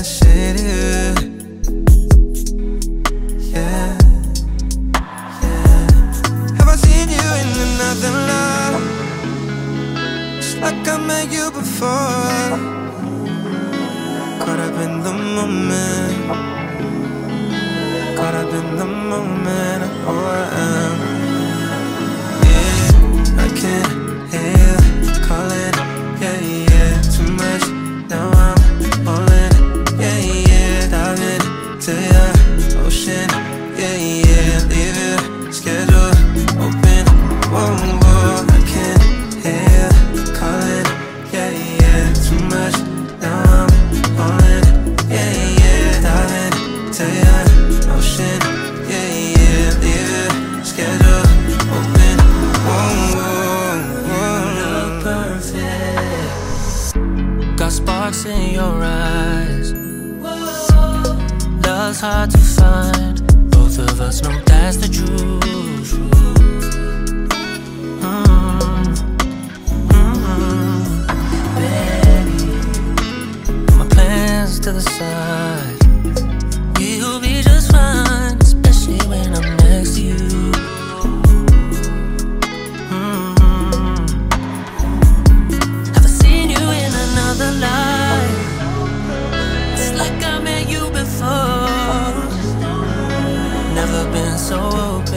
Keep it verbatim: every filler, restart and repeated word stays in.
wanna say to you, yeah, yeah. Have I seen you in another life? Just like I met you before. Caught up in the moment, caught up in the moment. Oh, I am. Yeah, I can't hear you calling. Yeah, yeah, too much. Now I'm all in. Yeah, yeah, diving to your ocean. Yeah, yeah, leave your schedule open. Whoa, whoa, I can't hear you calling. Yeah, yeah, too much. Now I'm all in. Yeah, yeah, diving to your ocean. Yeah, yeah, leave your schedule open. Whoa, whoa, whoa. You look perfect. Got sparks in your eyes. Love's hard to find. Both of us know that's the truth. Mm, mm, baby, my plans to the side. You'll be just fine, especially when I'm next to you. Mm. Have I seen you in another life? It's like I met you before. Never been so open.